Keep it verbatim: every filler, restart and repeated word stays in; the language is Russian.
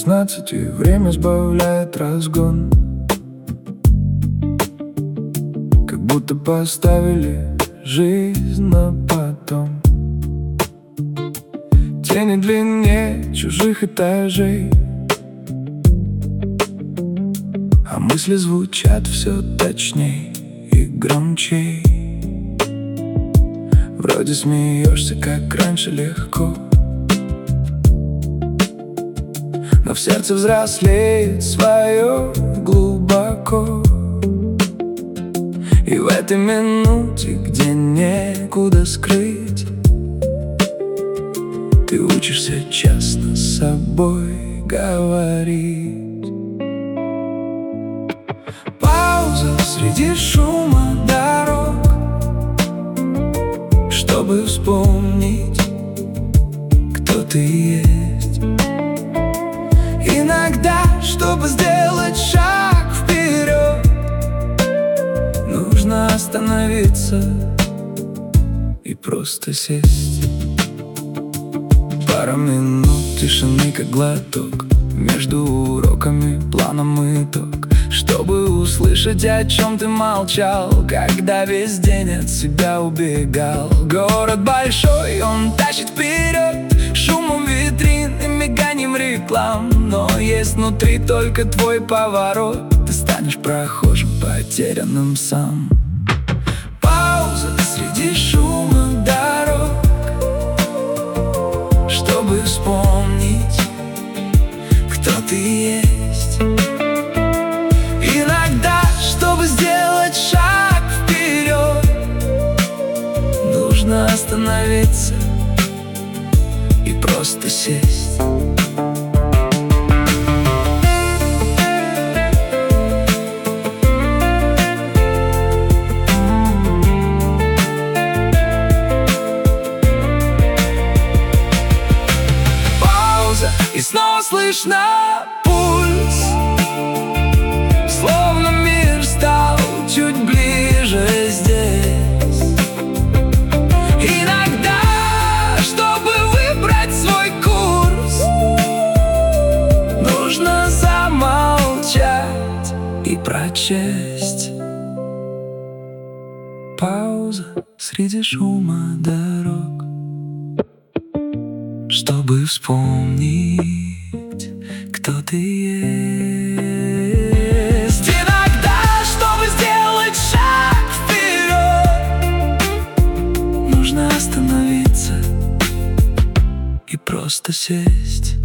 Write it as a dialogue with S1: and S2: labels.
S1: шестнадцать, и время сбавляет разгон. Как будто поставили жизнь на потом. Тени длиннее чужих этажей, а мысли звучат все точней и громчей. Вроде смеешься, как раньше, легко, но в сердце взрослеет свое глубоко. И в этой минуте, где некуда скрыть, ты учишься честно с собой говорить. Пауза среди шума дорог, чтобы вспомнить, кто ты есть. Иногда, чтобы сделать шаг вперед, нужно остановиться и просто сесть. Пара минут тишины, как глоток, между уроками, планом и итог, чтобы услышать, о чем ты молчал, когда весь день от себя убегал. Город большой, он тащит вперед шумом витрин и миганием реклам, но есть внутри только твой поворот. Ты станешь прохожим, потерянным сам. Пауза среди шума дорог, чтобы вспомнить, кто ты есть. Иногда, чтобы сделать шаг вперед, нужно остановиться и просто сесть. И снова слышно пульс, словно мир стал чуть ближе здесь. Иногда, чтобы выбрать свой курс, нужно замолчать и прочесть. Пауза среди шума дорог, чтобы вспомнить, кто ты есть. Иногда, чтобы сделать шаг вперед, нужно остановиться и просто сесть.